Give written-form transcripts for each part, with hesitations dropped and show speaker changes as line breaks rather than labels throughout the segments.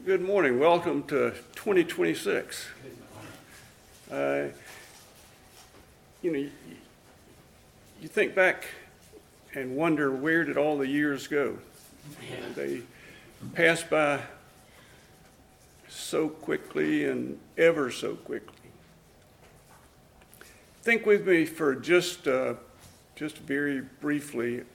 Good morning. Welcome to 2026. You think back and wonder, where did all the years go? They pass by so quickly and ever so quickly. Think with me for just very briefly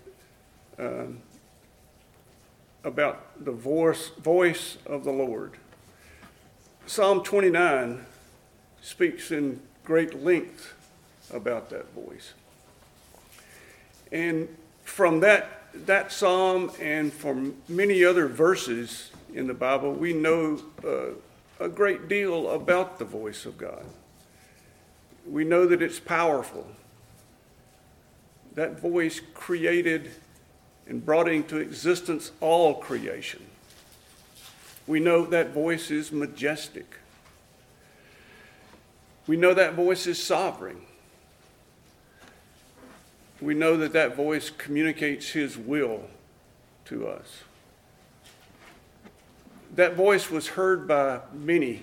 about the voice of the Lord. Psalm 29 speaks in great length about that voice. And from that psalm and from many other verses in the Bible, we know a great deal about the voice of God. We know that it's powerful. That voice created and brought into existence all creation. We know that voice is majestic. We know that voice is sovereign. We know that voice communicates his will to us. That voice was heard by many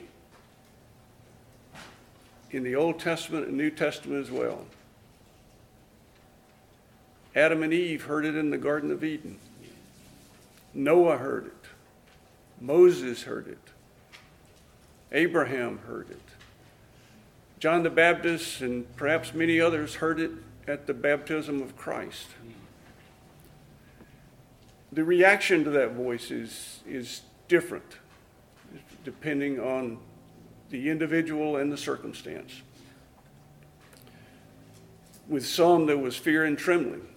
in the Old Testament and New Testament as well. Adam and Eve heard it in the Garden of Eden. Noah heard it. Moses heard it. Abraham heard it. John the Baptist and perhaps many others heard it at the baptism of Christ. The reaction to that voice is different depending on the individual and the circumstance. With some, there was fear and trembling.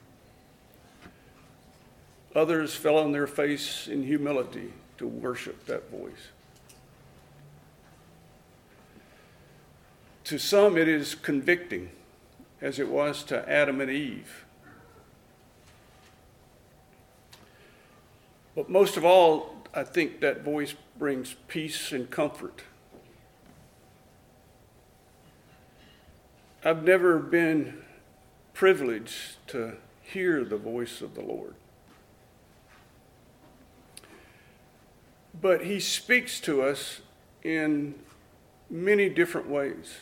Others fell on their face in humility to worship that voice. To some, it is convicting, as it was to Adam and Eve. But most of all, I think that voice brings peace and comfort. I've never been privileged to hear the voice of the Lord. But he speaks to us in many different ways.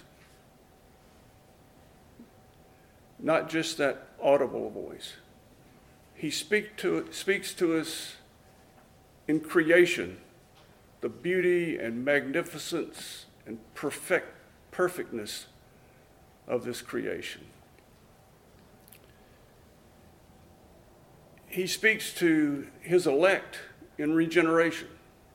Not just that audible voice. He speaks to us in creation, the beauty and magnificence and perfectness of this creation. He speaks to his elect in regeneration.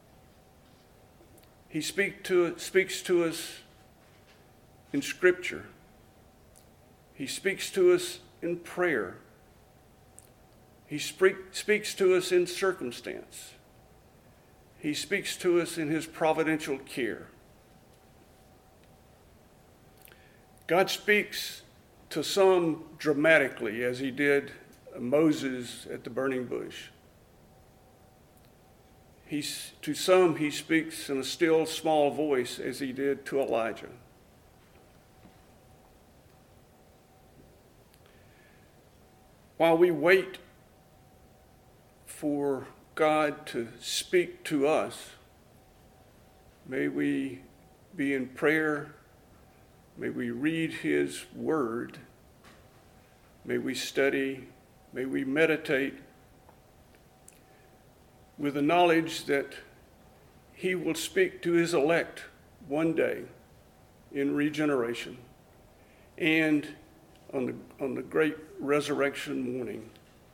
He speaks to us in Scripture. He speaks to us in prayer. He speaks to us in circumstance. He speaks to us in his providential care. God speaks to some dramatically, as he did Moses at the burning bush. To some, he speaks in a still, small voice, as he did to Elijah. While we wait for God to speak to us, may we be in prayer, may we read his word, may we study, may we meditate, with the knowledge that he will speak to his elect one day in regeneration and on the great resurrection morning.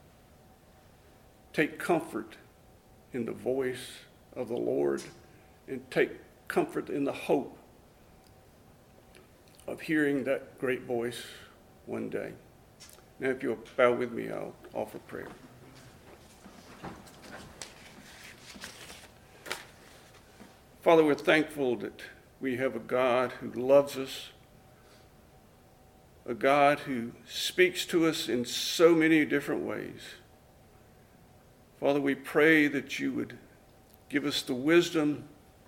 Take comfort in the voice of the Lord and take comfort in the hope of hearing that great voice one day. Now, if you'll bow with me, I'll offer prayer. Father, we're thankful that we have a God who loves us, a God who speaks to us in so many different ways. Father, we pray that you would give us the wisdom,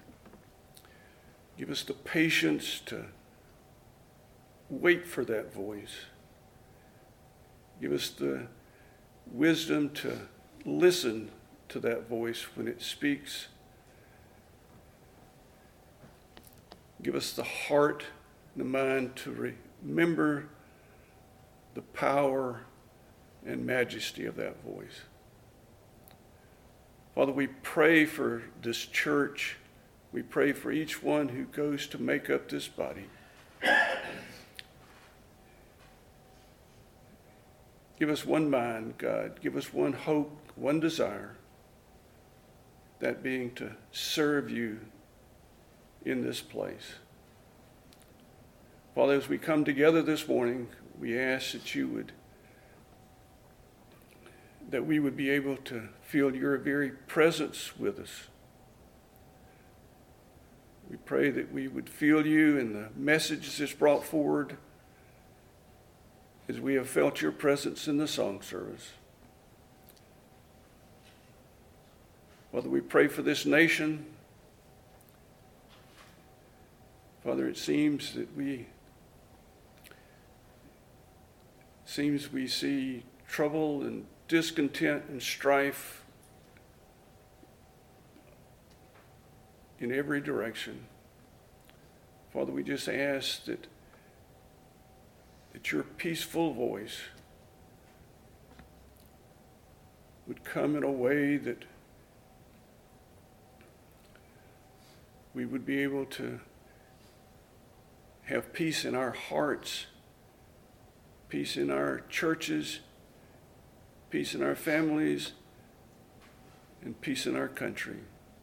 give us the patience to wait for that voice. Give us the wisdom to listen to that voice when it speaks, Give us the heart and the mind to remember the power and majesty of that voice. Father, we pray for this church. We pray for each one who goes to make up this body. Give us one mind, God. Give us one hope, one desire, that being to serve you in this place. Father, as we come together this morning, we ask that we would be able to feel your very presence with us. We pray that we would feel you in the message that's brought forward as we have felt your presence in the song service. Father, we pray for this nation. Father, it seems that we see trouble and discontent and strife in every direction. Father, we just ask that your peaceful voice would come in a way that we would be able to have peace in our hearts, peace in our churches, peace in our families, and peace in our country.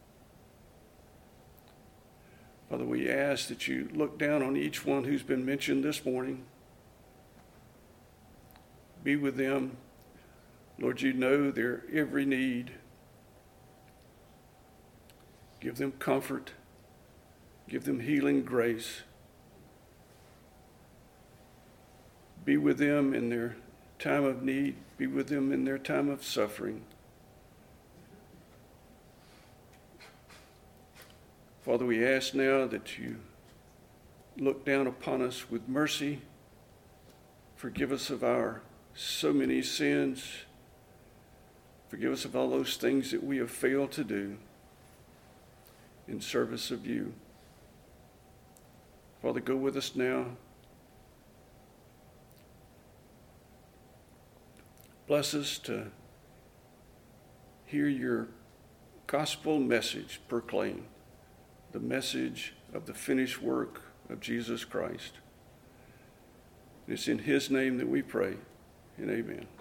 Father, we ask that you look down on each one who's been mentioned this morning. Be with them. Lord, you know their every need. Give them comfort. Give them healing grace. Be with them in their time of need. Be with them in their time of suffering. Father, we ask now that you look down upon us with mercy. Forgive us of our so many sins. Forgive us of all those things that we have failed to do in service of you. Father, go with us now. Bless us to hear your gospel message proclaimed, the message of the finished work of Jesus Christ. It's in his name that we pray, and amen.